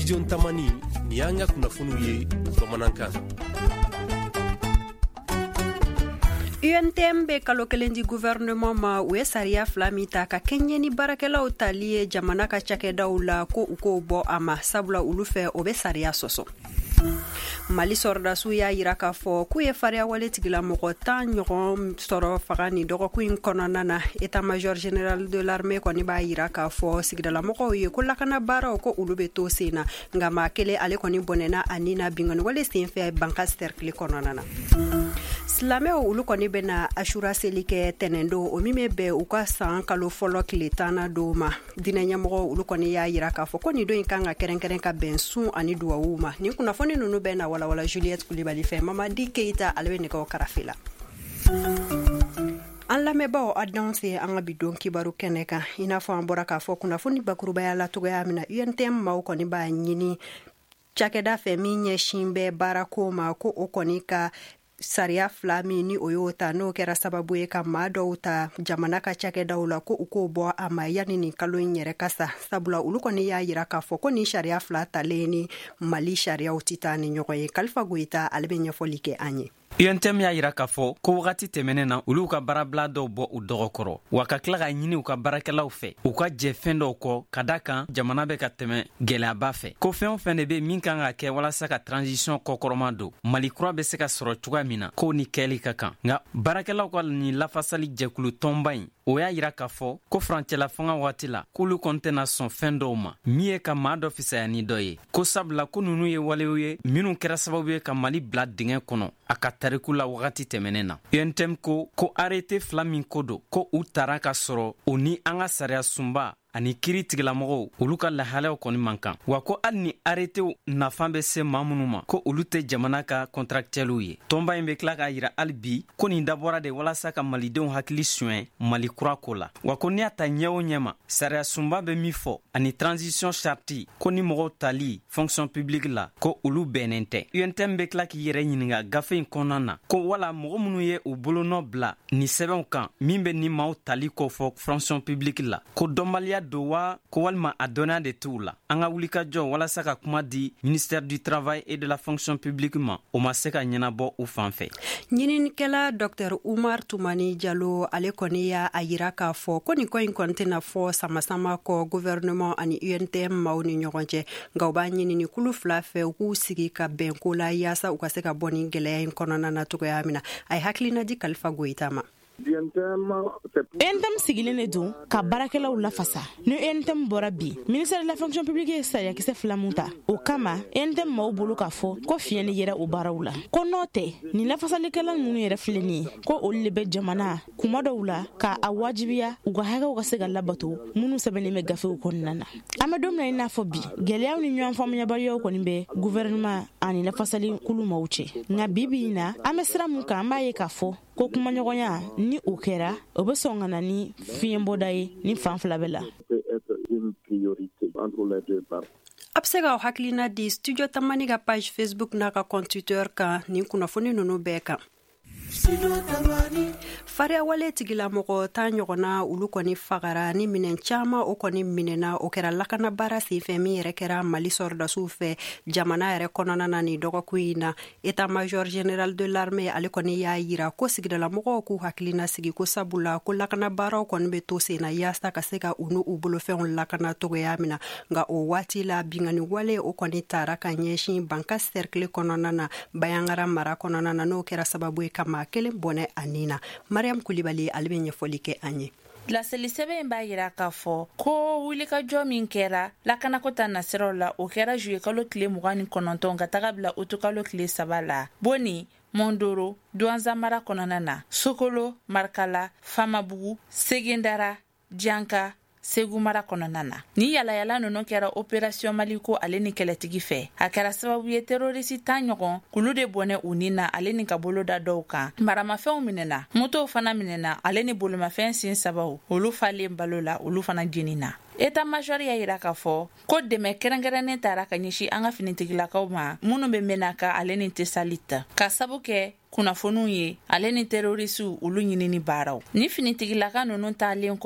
studio Tamani ni yanga kunnafoniw ye bamanankan. UNTM be kalo kelen di gouvernement ma u ye sariya fila min ta ka kɛɲɛ ni baarakɛlaw tali ye jamana ka cakɛdaw la ko u k'o bɔ a ma sabula olu fɛ o be sariya sɔsɔ. Mali sɔrɔdasiw y'a yira k'a fɔ k'u ye fariya wale tigilamɔgɔ 10 ɲɔgɔn sɔrɔ faga ni dɔgɔkun in kɔnɔna na. État-major général de l'armée kɔni b'a yira k'a fɔ sigidalamɔgɔw ye ko lakana baaraw ko olu be to sen na nka maa kelen ale kɔni bɔnɛna a ni na bingani wale sen fɛ banka cercle kɔnɔna na. Silamɛw olu kɔni bɛna ashura seli kɛ tɛnɛndo o min bɛ bɛn u ka san kalo fɔlɔ tile 10 dɔw ma. Dinɛ ɲɛmɔgɔ olu kɔni y'a yira k'a fɔ ko nin don in kan ka kɛrɛnkɛrɛn ka bɛn sun ani duwawu ma. Nin kunnafoni ninnu bɛ na walawala Juliette Kulibali fɛ. Mamadi Keita ale bɛ nɛgɛw karafe la. An lamɛnbaaw a danse an ka bidon kibaru kɛnɛ kan i n'a fɔ an bɔra k'a fɔ kunnafoni bakurubaya la cogoya min na UNTM maaw kɔni b'a ɲini cakɛda fɛ min ɲɛsin bɛ baarako ma ko o kɔni ka sariya fila min ni o y'o ta n'o kɛra sababu ye ka maa dɔw ta jamana ka cakɛdaw la ko u k'o bɔ a ma yanni nin kalo in yɛrɛ ka sa sabula olu kɔni y'a yira k'a fɔ ko nin sariya fila talen ni Mali sariyaw ti taa ni ɲɔgɔn ye. Kalifa Goyita ale bɛ ɲɛfɔli kɛ an ye. UNTM y'a yira k'a fɔ ko wagati tɛmɛnen na olu ka baarabila dɔw bɔ u dɔgɔkɔrɔ wa ka tila ka ɲini u ka baarakɛlaw fɛ u ka jɛ fɛn dɔw kɔ ka da kan jamana bɛ ka tɛmɛ gɛlɛyaba fɛ ko fɛn o fɛn de bɛ min kan ka kɛ walasa ka transition kɔkɔrɔma don Mali kura bɛ se ka sɔrɔ cogoya min na ko ni kɛli ka kan nka baarakɛlaw ka nin lafasali jɛkulu tɔnba in o y'a yira k'a fɔ ko furancɛla fanga waati la k'olu kɔni tɛna sɔn fɛn dɔw ma min ye ka maa dɔ fisaya ni dɔ ye ko sabula ko ninnu ye walew ye minnu kɛra sababu ye ka Mali bila dingɛ kɔnɔ a ka tariku la wagati tɛmɛnen na. UNTM ko arrêté fila min ko don ko u tara ka sɔrɔ o ni an ka sariya sunba ani kiri tigilamɔgɔw olu ka lahalaw kɔni man kan wa ko hali ni arrêtéw nafan bɛ se maa minnu ma ko olu tɛ jamana ka contractuels ye. Tɔnba in bɛ tila k'a yira hali bi ko nin dabɔra de walasa ka malidenw hakili suɲɛ Mali kura ko la wa ko n'i y'a ta ɲɛ o ɲɛ ma sariya sunba bɛ min fɔ ani transition charte ko ni mɔgɔw tali fonction publique la ko olu bɛnnen tɛ. UNTM bɛ tila k'i yɛrɛ ɲininka gafe in kɔnɔna na ko wala mɔgɔ minnu ye u bolonɔ bila ni sɛbɛnw kan min bɛ ni maaw tali kɔfɔ fonction publique la ko dɔnbaliya do wa ko walima a dɔnniya de t'u la an ka wuli ka jɔ walasa ka kuma di ministère du travail et de la fonction publique ma o ma se ka ɲɛnabɔ u fan fɛ. Ɲininikɛla Dr Umar Tumani Jalo ale kɔni y'a yira k'a fɔ ko nin ko in kɔni tɛna fɔ samasama kɔ gouvernement ani UNTM maaw ni ɲɔgɔn cɛ nka u b'a ɲini kulu fila fɛ u k'u sigi ka bɛn ko la yaasa u ka se ka bɔ nin gɛlɛya in kɔnɔna na cogoya min na a ye hakilina di Kalifa Goyita ma. UNTM sigilen de don ka baarakɛlaw lafasa ni UNTM bɔra bi ministère de la fonction publique ye sariyakisɛ fila mun ta o kama UNTM maaw bolo k'a fɔ ko fiɲɛ ni yɛrɛ o baaraw la ko n'o tɛ ni lafasalikɛla ninnu yɛrɛ filɛ nin ye ko olu de bɛ jamana kuma dɔw la ka a wajibiya u ka hakɛw ka se ka labato minnu sɛbɛnnen bɛ gafew kɔnɔna na. An bɛ don min na i n'a fɔ bi gɛlɛyaw ni ɲɔgɔn faamuyabaliyaw kɔni bɛ gouvernement ani lafasali kulu maaw cɛ nka bibi in na an bɛ sira mun kan an b'a ye k'a fɔ ko kumaɲɔgɔnya ni o kɛra o bɛ sɔn ka na ni fiɲɛbɔda ye ni fan fila bɛ la. A bɛ se ka hakilina di studio Tamani ka page Facebook n'a ka compte Twitter kan nin kunnafoni ninnu bɛɛ kan. Fariya wale tigilamɔgɔ 10 ɲɔgɔnna olu kɔni fagara ni minɛn caman o kɔni minɛna o kɛra lakana baara senfɛ min yɛrɛ kɛra Mali sɔrɔdasiw fɛ jamana yɛrɛ kɔnɔna na ni dɔgɔkun in na. État-major général de l'armée ale kɔni y'a yira ko sigidalamɔgɔw k'u hakilina sigi ko sabula ko lakana baaraw kɔni bɛ to sen na yaasa ka se ka u n'u bolofɛnw lakana togoya min na nka o waati la bingani wale o kɔni taara ka ɲɛsin banka cercle kɔnɔna na Bayangara mara kɔnɔna na n'o kɛra sababu ye kama kelen bɔnɛ a nin na. Mariam Kulibali ale bɛ ɲɛfɔli kɛ an ye. Laseli sɛbɛn b'a yira k'a fɔ ko wulikajɔ min kɛra lakanako ta nasiraw la o kɛra juye kalo tile 29 ka taga bila utu kalo tile 3 la. Boni, Mondoro, Douanza mara kɔnɔna na, Sokolo, Markala, Famabugu, Segendara, Dianka, Segu mara kɔnɔna na. Ni yalayala ninnu kɛra opération Maliko ale ni kɛlɛtigi fɛ. A kɛra sababu ye terroriste 10 ɲɔgɔn kulu de bɔnɛ u ni na ale ni ka boloda dɔw kan. Maramafɛnw minɛna, motow fana minɛna, ale ni bolomafɛn sen sabaw olu falen balo la, olu fana jenina. État-major y'a yira k'a fɔ ko dɛmɛ kɛrɛnkɛrɛnnen taara ka ɲɛsin an ka finitigilakaw ma minnu bɛ mɛnna ka ale ni tesalita ka sabu kɛ kunnafoniw ye ale ni terroriste olu ɲinini baaraw. Ni finitigilaka ninnu taalen kɔ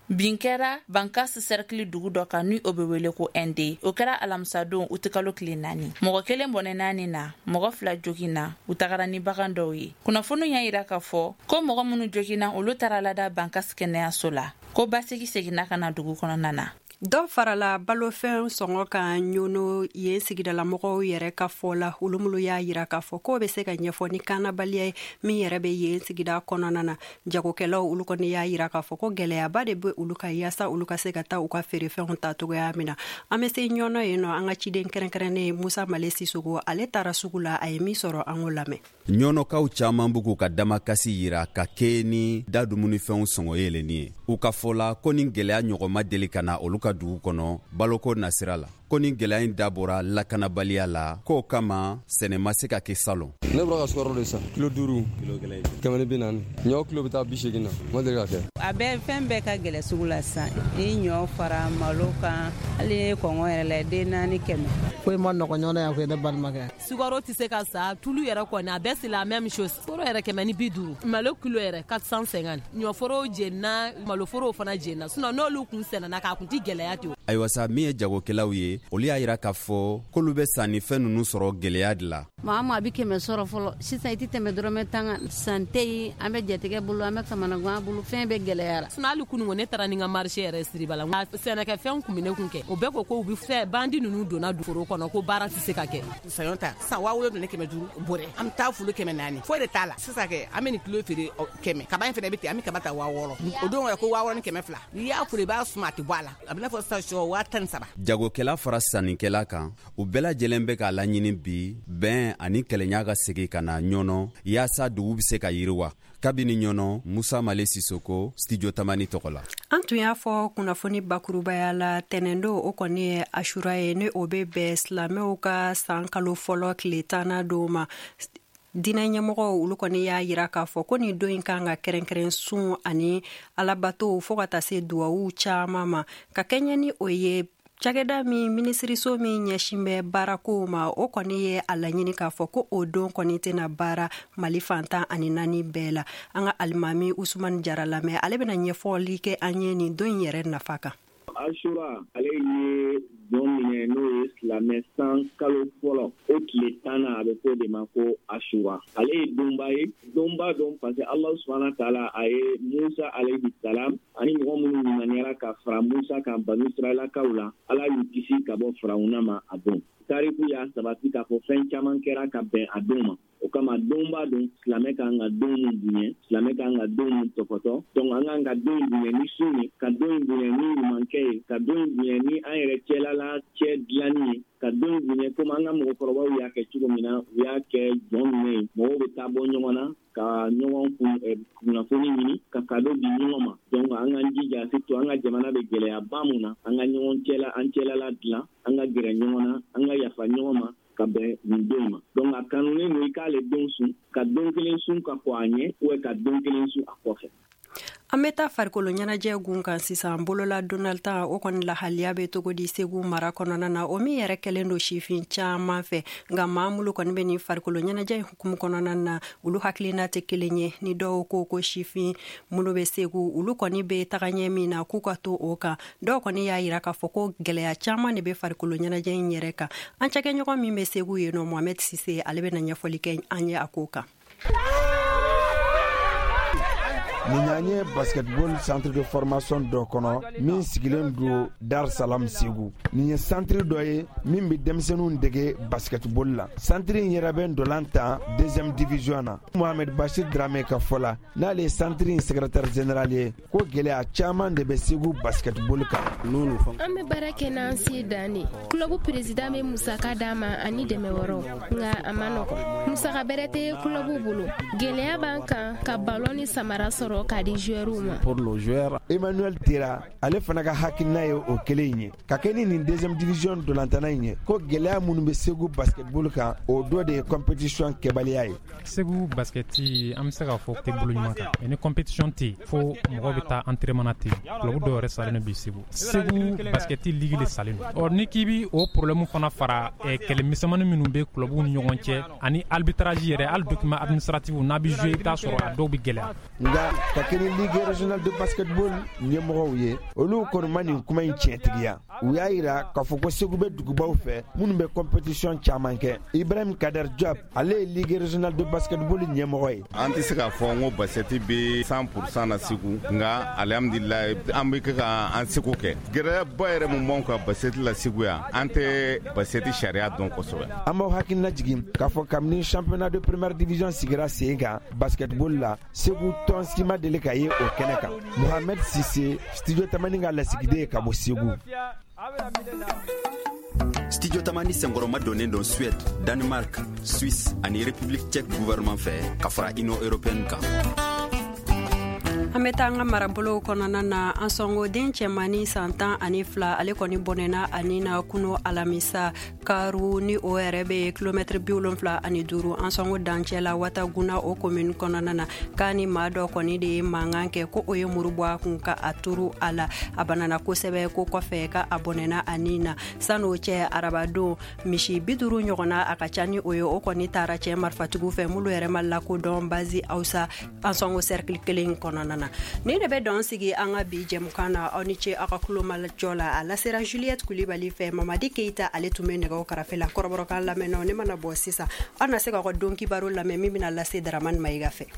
bin kɛra bankasi cercle dugu dɔ kan ni o be wele ko ND. O kɛra alamisa don u tɛ kalo tile 4. Mɔgɔ kelen bɔnɛ 4 na, mɔgɔ 2 jogina u tagara ni bagan dɔw ye. Kunnafoni y'a yira k'a fɔ ko mɔgɔ minnu jogina olu taara lada bankasi kɛnɛyaso la ko basigi seginna ka na dugu kɔnɔna na. Dɔw farala balofɛn sɔngɔ kan ɲono yen sigidalamɔgɔw yɛrɛ ka fɔ la olumulu y'a yira k'a fɔ ko be se ka ɲɛfɔ ni kannabaliya ye min yɛrɛ be yen sigida kɔnɔna na. Jagokɛlaw olu kɔni y'a yira k'a fɔ ko gɛlɛyaba de be olu ka yaasa olu ka se ka taa u ka feerefɛnw ta cogoya min na. An be se ɲɔnɔ yen nɔ an ka ciden kɛrɛnkɛrɛnnen Musa Male Sisogo ale taara sugu la a ye min sɔrɔ an k'o lamɛn. Ɲɔnɔkaw caman bugu ka damakasi yira ka kɛ ni da dumunifɛnw sɔngɔ yɛlɛni ye. U ka fɔ la ko ni gɛlɛya ɲɔgɔnma deli ka na olu ka dugu kɔnɔ baloko nasira la. Ko ni gɛlɛya in dabɔra lakanabaliya la k'o kama sɛnɛ ma se ka kɛ salon. Ne bɔra ka sukaro de san kilo 5 kilo 140 ɲɔ kilo bɛ taa 80 na ma deli ka kɛ. A bɛɛ fɛn bɛɛ ka gɛlɛ sugu la sisan i ɲɔ fara malo kan hali kɔngɔ yɛrɛ la den 4 100 foyi ma nɔgɔ ɲɔgɔn ya fɛ ne balimakɛ. Sukaro tɛ se ka sa tulu yɛrɛ kɔni a bɛɛ c'est la même chose. Foro yɛrɛ 150 malo kilo yɛrɛ 450 ɲɔ foro jenna malo foro fana jenna sinon n'olu kun sɛnɛna k'a kun ti gɛlɛya ten. Ayiwa sa min ye jagokɛlaw ye olu y'a yira k'a fɔ k'olu bɛ sanni fɛn ninnu sɔrɔ gɛlɛya de la. Maa a bɛ 100 sɔrɔ fɔlɔ sisan i tɛ tɛmɛ dɔrɔmɛ 10 san tɛ yen an bɛ jatigɛ bolo an bɛ kamanagan bolo fɛn bɛɛ gɛlɛyara. Sinon hali kununko ne taara ni n ka marché yɛrɛ siriba la sɛnɛkɛfɛn kun bɛ ne kun kɛ o bɛɛ ko k'u bɛ fɛ bandi ninnu donna foro kɔnɔ ko baara tɛ se ka kɛ. Saɲɔ ta sisan 700 ni 500 bɔrɛ an bɛ taa fulu 400 foyi de t'a la sisan kɛ an bɛ ni kilo feere 100 kaba in fana bɛ ten an bɛ kaba ta 600 o don yɛrɛ ko 600 ni 200 n'i y'a furu i b'a suma a tɛ bɔ a la a bɛ n'a fɔ sisan sɔ 17. Jagokɛla fara sannikɛla kan u bɛɛ lajɛlen bɛ k'a laɲini bi bɛn ani kɛlɛɲa ka segin ka na ɲɔnɔ yaasa dugu bɛ se ka yiriwa. Kabini ɲɔnɔ Musa Male Sisoko studio Tamani tɔgɔ la. An tun y'a fɔ kunnafoni bakurubaya la tɛnɛndo o kɔni ye Ashura ye ne o bɛ bɛn silamɛw ka san kalo fɔlɔ tile 10 dɔw ma. Dinɛ ɲɛmɔgɔw olu kɔni y'a yira k'a fɔ ko ni don in kan ka kɛrɛnkɛrɛn sun ani alabato fo ka taa se duwawu caman ma ka kɛɲɛ ni o ye. Cakɛda min minisiriso min ɲɛsin bɛ baarakow ma o kɔni ye a laɲini k'a fɔ ko o don kɔni tɛna baara Mali fantan ani 4 bɛɛ la. An ka alimami Usumani Jara lamɛn ale bɛna ɲɛfɔli kɛ an ye nin don in yɛrɛ nafa kan. Ashura ale ye don minɛ n'o ye silamɛ san kalo fɔlɔ o tile 10 a bɛ fɔ de ma ko Ashura. Ale ye donba ye donba don parce que Ala subhanahu wa taala a ye Musa alayhi salam ani mɔgɔ minnu ɲaniyara ka fara Musa kan Banu Israilakaw la Ala y'u kisi ka bɔ Firawuna ma a don. Tariku y'a sabati k'a fɔ fɛn caman kɛra ka bɛn a don ma. O kama donba don silamɛ kan ka don min bonya silamɛ kan ka don min tɔpɔtɔ donc an kan ka don bonya ni su ye ka don bonya ni ɲumankɛ ye ka don bonya ni an yɛrɛ cɛlala cɛ dilanni ye ka don bonya komi an ka mɔgɔkɔrɔbaw y'a kɛ cogo min na u y'a kɛ jɔn minɛ ye mɔgɔw bɛ taa bɔ ɲɔgɔn na ka ɲɔgɔn kunnafoni ɲini ka kado di ɲɔgɔn ma donc an k'an jija surtout an ka jamana bɛ gɛlɛyaba mun na an ka ɲɔgɔn cɛlala dilan an ka gɛrɛ ɲɔgɔn na an ka yafa ɲɔgɔn ma ka bɛn nin don ma donc a kanunen don i k'ale don sun ka don kelen sun ka kɔ a ɲɛ ou ka don kelen sun a kɔfɛ. An bɛ taa farikolo ɲɛnajɛ gun kan sisan bolola Donald tan o kɔni lahaliya bɛ togo di Segu mara kɔnɔna na o min yɛrɛ kɛlen don sifin caman fɛ nka maa mulu kɔni bɛ nin farikolo ɲɛnajɛ hukumu kɔnɔna na olu hakilina tɛ kelen ye ni dɔw ko sifin mulu bɛ Segu olu kɔni bɛ taga ɲɛ min na k'u ka to o kan dɔw kɔni y'a yira k'a fɔ ko gɛlɛya caman de bɛ farikolo ɲɛnajɛ in yɛrɛ kan an cɛkɛɲɔgɔn min bɛ Segu yen nɔ Mohamed Sise ale bɛ na ɲɛfɔli kɛ an ye a ko kan. Ninyanye basketball centre de formation dɔ kɔnɔ min sigilen do Dar Salam Segu. Nin ye centre dɔ ye min bɛ denmisɛnninw dege basketball la. Centre in yɛrɛ bɛ ndolan tan deuxième division na. Mohamed Bashir Dramé ka fɔ la n'ale ye centre in secrétaire général ye ko gɛlɛya caman de bɛ Segu basketball kan. An bɛ baara kɛ n'an se dan ne. Club président bɛ musaka d'a ma ani dɛmɛ wɛrɛw nka a ma nɔgɔn. Musaka bɛrɛ tɛ club bolo. Gɛlɛya b'an kan ka ballon ni samara sɔrɔ ka di joueurs ma. Pour le joueur Emmanuel Tera ale fana ka hakilina ye o kelen ye ka kɛ ni nin deuxième division dolantana in ye ko gɛlɛya minnu bɛ Segu basketball kan o dɔ de ye compétition kɛbaliya ye. Segu basketi an bɛ se k'a fɔ tɛ bolo ɲuman kan ni compétition tɛ fo mɔgɔw bɛ taa entraînement na ten club dɔw yɛrɛ salen bi Segu basketi ligue le salen don ni k'i bi o problème fana fara kɛlɛ misɛnmanin minnu bɛ clubw ni ɲɔgɔn cɛ ani arbitrage yɛrɛ hali document administratif n'a bɛ jouer i bɛ taa sɔrɔ a dɔw bɛ gɛlɛya. Nga ka kɛ ni ligue régionale de basketball ɲɛmɔgɔw ye olu kɔni ma nin kuma in tiɲɛtigiya u y'a yira k'a fɔ ko segu bɛ dugubaw fɛ minnu bɛ compétition caman kɛ Ibrahim Kader Diop ale ye ligue régionale de basketball ɲɛmɔgɔ ye. An tɛ se k'a fɔ n ko basket bɛ 100% na Segu nka alhamdulilayi an bɛ kɛ ka an seko kɛ gɛrɛba yɛrɛ mun b'anw ka basket la Segu yan an tɛ basket sariya dɔn kosɛbɛ. An b'aw hakilina jigin k'a fɔ kabini championnat de première division sigira sen kan basketball la Segu tɔn si ma deli ka ye o kɛnɛ kan. Mohamed Sise studio Tamani ka lasigiden ye ka bɔ Segu. Studio Tamani senkɔrɔma donnen don Suède, Danemark, Suisse ani République tchèque gouvernement fɛ ka fara Union européenne kan. An bɛ taa an ka marabolow kɔnɔna na an sɔngoden cɛmani san 12 ale kɔni bɔnɛna ani na kuno alamisa karu ni o yɛrɛ bɛ kilomɛtiri 75 an sɔngo dancɛ la Wataguna o commune kɔnɔna na k'a ni maa dɔ kɔni de ye mankan kɛ ko o ye muru bɔ a kun ka a turu a la a banana kosɛbɛ ko kɔfɛ ka a bɔnɛna ani na san'o cɛ arabadon misi 50 ɲɔgɔnna a ka ca ni o ye o kɔni taara cɛ marifatigiw fɛ mulu yɛrɛ ma lakodɔn basi Awsa an sɔngo cercle kelen kɔnɔna na. Ni de bɛ dɔn sigi an ka bi jɛmukan na aw ni ce aw ka kulomajɔ la a lasera Juliette Kulibali fɛ Mamadi Keita ale tun bɛ nɛgɛw karafe la kɔrɔbɔrɔkan lamɛnnaw ne mana bɔ sisan aw na se ka don kibaru lamɛn min bɛna lase Daramani Mayiga fɛ.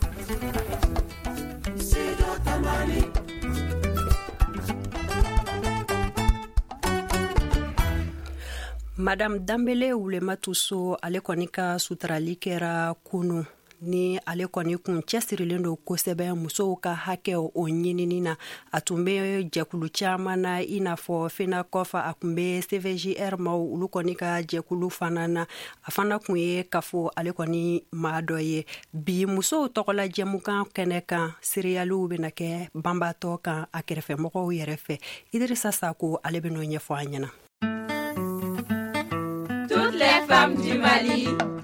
Madame Dambele Wulematu So ale kɔni ka suturali kɛra kunu ni ale kɔni kun cɛsirilen don kosɛbɛ musow ka hakɛ o ɲinini na a tun bɛ jɛkulu caman na i n'a fɔ fena kɔfa a kun bɛ CVJR maw olu kɔni ka jɛkulu fana na a fana kun ye k'a fɔ ale kɔni maa dɔ ye bi musow tɔgɔla jɛmukan kɛnɛ kan seriyaliw bɛna kɛ banbatɔ kan a kɛrɛfɛmɔgɔw yɛrɛ fɛ Idrissa Sako ale bɛ n'o ɲɛfɔ an ɲɛna. Toutes les femmes du Mali.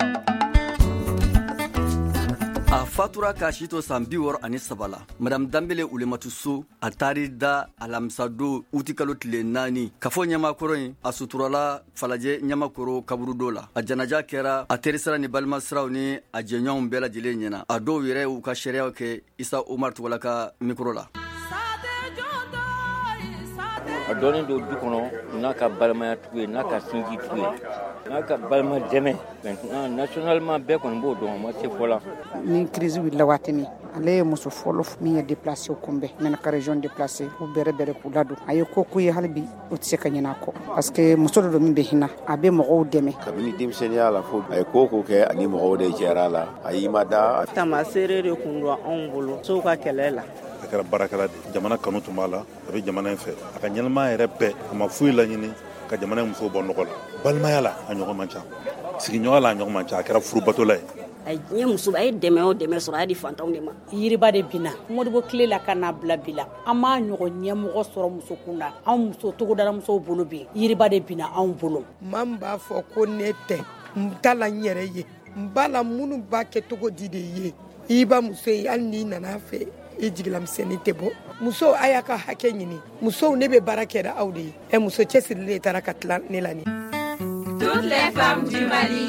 A fatura k'a si to san 63 la Madame Dambele Wulematu So a taari da alamisado uti kalo tile 4 ka fɔ ɲamakɔrɔ in a suturala falajɛ ɲamakɔrɔ kaburu dɔ la a janaja kɛra a terisira ni balimasiraw ni a jɛɲɔgɔnw bɛɛ lajɛlen ɲɛna a dɔw yɛrɛ y'u ka sariyaw kɛ Isa Omar Tugala ka mikro la. A dɔnnen don du kɔnɔ n'a ka balimaya tugu ye n'a ka sinji tugu ye n'a ka balima dɛmɛ maintenant nationalement bɛɛ kɔni b'o dɔn a ma se fɔla. Ni crise wulila waati min ale ye muso fɔlɔ min ye déplacé o kunbɛn mɛna ka région déplacé k'u bɛrɛ k'u ladon a ye ko k'u ye hali bi o tɛ se ka ɲinɛ a kɔ parce que muso dɔ don min bɛ hinɛ a bɛ mɔgɔw dɛmɛ. Kabini denmisɛnniya la fo a ye ko kɛ ani mɔgɔw de jɛra a la a y'i ma da. Tamaseere de kun don anw bolo musow ka kɛlɛ la. A kɛra baarakɛla de jamana kanu tun b'a la a bɛ jamana in fɛ a ka ɲɛnɛmaya yɛrɛ bɛɛ a ma foyi laɲini ka jamana in musow bɔ nɔgɔ la balimaya la a ɲɔgɔn man ca sigiɲɔgɔn la a ɲɔgɔn man ca a kɛra furubatola ye. N ye muso a ye dɛmɛ o dɛmɛ sɔrɔ a ye di fantanw de ma. Yiriba de binna Modibo tile la ka n'a bila bi la an m'a ɲɔgɔn ɲɛmɔgɔ sɔrɔ muso kunda anw muso togodala musow bolo bi yiriba de binna anw bolo. Maa min b'a fɔ ko ne tɛ n t'a la n yɛrɛ ye n b'a la minnu b'a kɛ cogo di de ye i ba muso ye hali n'i nana fɛ i jigilamisɛnnin tɛ bɔ musow a y'a ka hakɛ ɲini musow ne bɛ baara kɛra aw de ye muso cɛsirilen taara ka tila ne la nin. Toutes les femmes du Mali.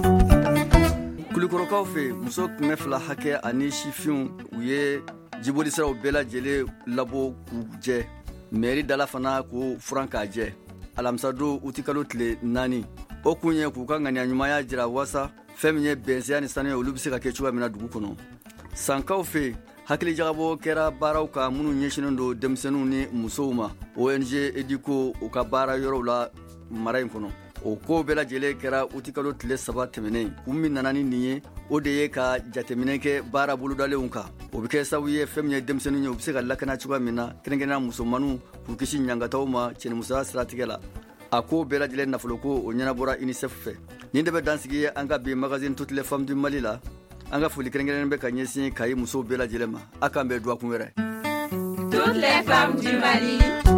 Kulikɔrɔkaw fɛ muso 200 hakɛ ani sifinw u ye jiboli siraw bɛɛ lajɛlen labɔ k'u jɛ mairie dala fana k'o furan k'a jɛ alamisado uti kalo tile 4 o kun ye k'u ka ŋaniya ɲumanya jira wasa fɛn min ye bɛnsɛya ni sanu ye olu bɛ se ka kɛ cogoya min na dugu kɔnɔ sankaw fɛ hakili jagabɔ kɛra baaraw kan minnu ɲɛsinen don denmisɛnninw ni musow ma ONG Ediko u ka baara yɔrɔw la mara in kɔnɔ o ko bɛɛ lajɛlen kɛra uti kalo tile 3 tɛmɛnen kun min nana ni nin ye o de ye ka jateminɛ kɛ baara bolodalenw kan o bɛ kɛ sababu ye fɛn min ye denmisɛnninw ye u bɛ se ka lakana cogoya min na kɛrɛnkɛrɛnnenya musomanninw k'u kisi ɲangataw ma cɛnimusoya siratigɛ la a ko bɛɛ lajɛlen nafolo ko o ɲɛnabɔra UNICEF fɛ nin de bɛ dansigi an ka bi magazine Toutes les femmes du Mali la an ka foli kɛrɛnkɛrɛnnen bɛ ka ɲɛsin kayi musow bɛɛ lajɛlen ma a k'an bɛɛ duwakun wɛrɛ. Toutes les femmes du Mali.